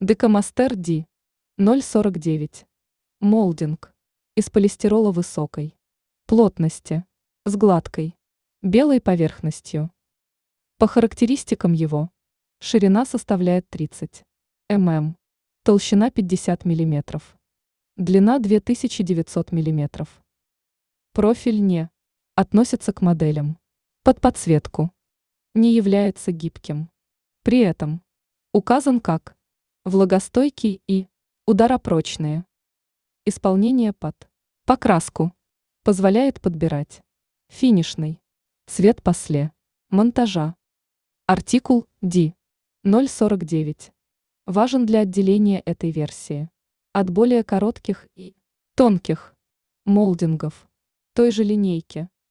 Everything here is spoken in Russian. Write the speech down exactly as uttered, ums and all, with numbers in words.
Декамастер Ди ноль сорок девять. Молдинг. Из полистирола высокой плотности, с гладкой, белой поверхностью. По характеристикам его: ширина составляет тридцать миллиметров, толщина пятьдесят миллиметров, длина две тысячи девятьсот миллиметров. Профиль не относится к моделям под подсветку, не является гибким. При этом указан как влагостойкий и ударопрочные. Исполнение под покраску позволяет подбирать финишный цвет после монтажа. Артикул Ди ноль сорок девять важен для отделения этой версии от более коротких и тонких молдингов той же линейки.